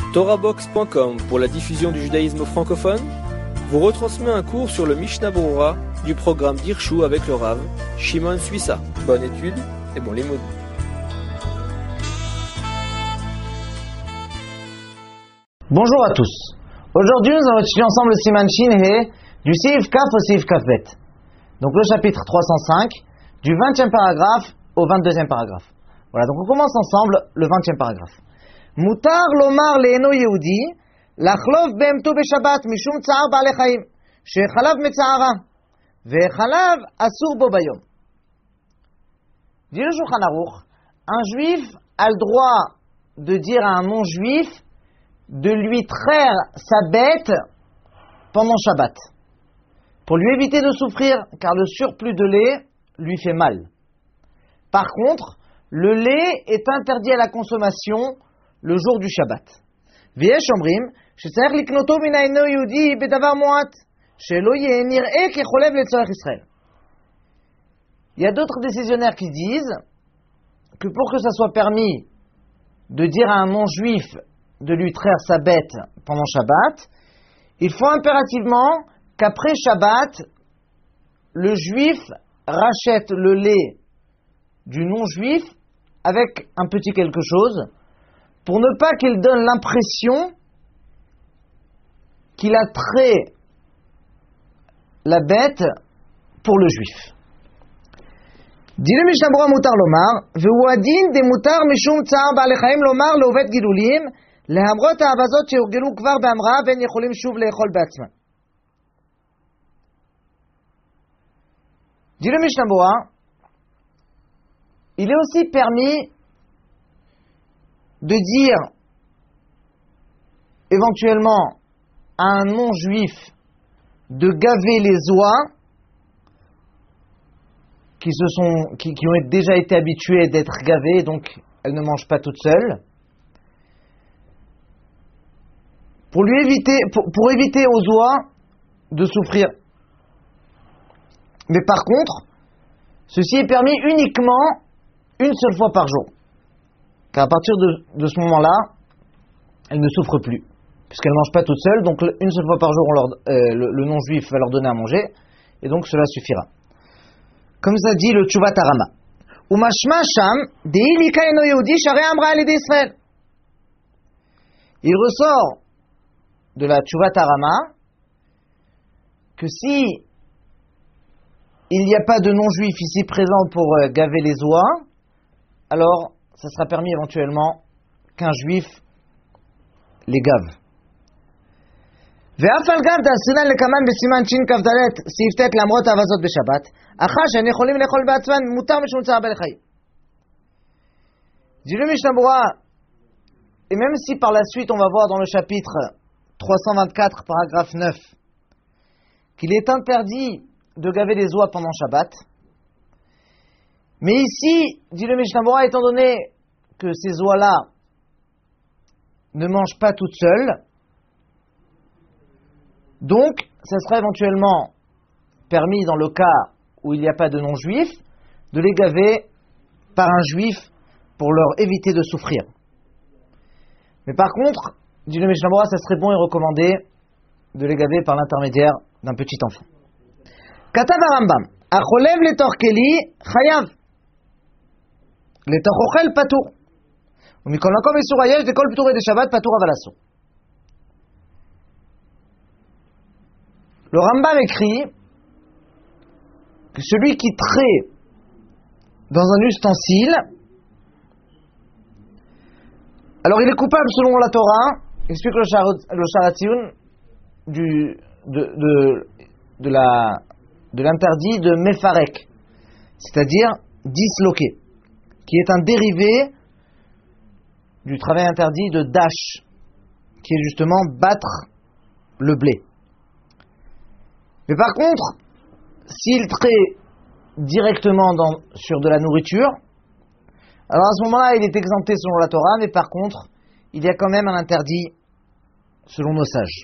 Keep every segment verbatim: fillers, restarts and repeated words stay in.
Torahbox point com pour la diffusion du judaïsme francophone vous retransmet un cours sur le Mishnah Berurah du programme Dirshu avec le Rav Shimon Suissa. Bonne étude et bon limoud. Bonjour à tous. Aujourd'hui, nous allons étudier ensemble le Siman Shin He du Seif Kaf au Seif Kaf Bet. Donc le chapitre trois cent cinq, du vingtième paragraphe au vingt-deuxième paragraphe. Voilà, donc on commence ensemble le vingtième paragraphe. Mutar lomar le'eno yehudi lachlov behemto beshabbat mishum tsa'ar ba'alei chaim shechalav metza'ara ve'chalav asur bo bayom. Dit le Shulchan Aruch, un juif a le droit de dire à un non-juif de lui traire sa bête pendant Shabbat, pour lui éviter de souffrir, car le surplus de lait lui fait mal. Par contre, le lait est interdit à la consommation le jour du Shabbat. V'yesh omrim, shetzarech liknoto min ha'eno yehudi bedavar moat, shelo yeh nir'eh kecholev letzorech Israël. Il y a d'autres décisionnaires qui disent que pour que ça soit permis de dire à un non-juif de lui traire sa bête pendant Shabbat, il faut impérativement qu'après Shabbat, le juif rachète le lait du non-juif avec un petit quelque chose, pour ne pas qu'il donne l'impression qu'il a trait la bête pour le juif. Dit le Mishnah Berurah mutar lomar, vehu adin de mutar mishum tsa'ar ba'alei chaim lomar le'oved gilulim להמרות האבזות שהורגלו כבר בהמראה והן יכולים שוב לאכול בעצמן. Dit le Mishnah Berurah, il est aussi permis de dire éventuellement à un non-juif de gaver les oies qui, se sont, qui, qui ont déjà été habituées d'être gavées, donc elles ne mangent pas toutes seules, pour lui éviter, pour, pour éviter aux oies de souffrir. Mais par contre, ceci est permis uniquement une seule fois par jour, car à partir de, de ce moment-là, elles ne souffrent plus, puisqu'elles ne mangent pas toutes seules. Donc une seule fois par jour, on leur, euh, le, le non-juif va leur donner à manger, et donc cela suffira. Comme ça dit le Tshuvat Arama. Umashma sham de'ilika eno yehudi sharei amra al yedei Israël. Il ressort de la Tshuvat Arama que si il n'y a pas de non-juif ici présent pour euh, gaver les oies, alors ça sera permis éventuellement qu'un juif les gave. ואף על גב דעשינן לקמן בסימן שין כ"ד סעיף ט' למרות האבזות בשבת, אחר שהן יכולים לאכול בעצמן מותר משום צער בעלי חיים. Dit le Mishnah Berurah, et même si par la suite on va voir dans le chapitre trois cent vingt-quatre, paragraphe neuf, qu'il est interdit de gaver les oies pendant Shabbat. Mais ici, dit le Mishnah Berurah, étant donné que ces oies-là ne mangent pas toutes seules, donc ça sera éventuellement permis dans le cas où il n'y a pas de non-juifs, de les gaver par un juif pour leur éviter de souffrir. Mais par contre, dit le Mishnah Berurah, ça serait bon et recommandé de les gaver par l'intermédiaire d'un petit enfant. Katav Rambam, acholev letor keli chayav, letor ochel patur, umikol makom isur hayesh dekol pturei de Shabbat patur aval asur. Le Rambam écrit que celui qui trait dans un ustensile, alors il est coupable selon la Torah, explique le Sharatziyun, du de, de, de, la, de l'interdit de Mefarek, c'est-à-dire disloquer, qui est un dérivé du travail interdit de Dash, qui est justement battre le blé. Mais par contre, s'il trait directement dans, sur de la nourriture, alors à ce moment-là, il est exempté selon la Torah, mais par contre, il y a quand même un interdit selon nos sages.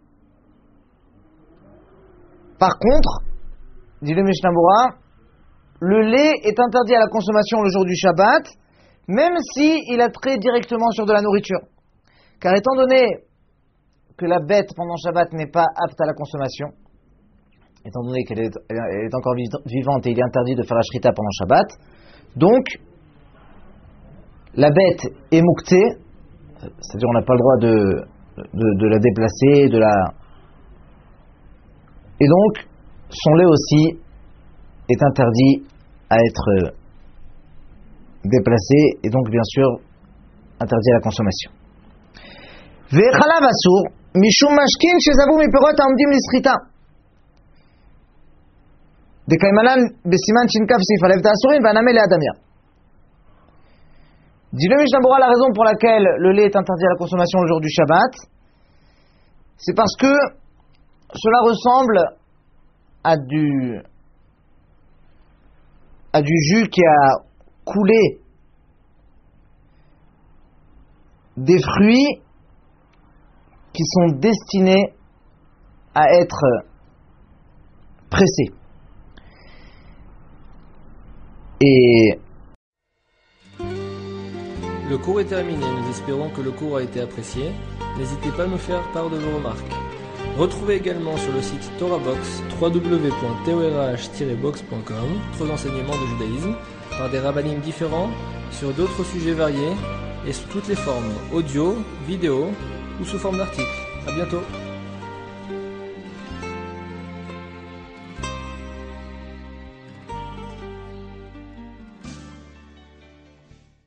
Par contre, dit le Mishnah Berurah, le lait est interdit à la consommation le jour du Shabbat, même si il a trait directement sur de la nourriture. Car étant donné que la bête pendant Shabbat n'est pas apte à la consommation, étant donné qu'elle est, elle est encore vivante et il est interdit de faire la shrita pendant Shabbat, donc la bête est mouktée, c'est-à-dire on n'a pas le droit de, de, de la déplacer, de la... et donc son lait aussi est interdit à être déplacé et donc bien sûr interdit à la consommation. Ve'chalav asur mishum mashkin shezavu miperot ha'omdim lishrita. Dekaimalan besiman shin kaf sif alev ta'asurin va'aname le'adamia. Dit le Mishnah Berurah, la raison pour laquelle le lait est interdit à la consommation le jour du Shabbat, c'est parce que cela ressemble à du à du jus qui a coulé des fruits qui sont destinés à être pressés. Et le cours est terminé, nous espérons que le cours a été apprécié. N'hésitez pas à nous faire part de vos remarques. Retrouvez également sur le site TorahBox w w w point torah tiret box point com d'autres enseignements de judaïsme par des rabbinim différents sur d'autres sujets variés et sous toutes les formes, audio, vidéo ou sous forme d'articles. À bientôt.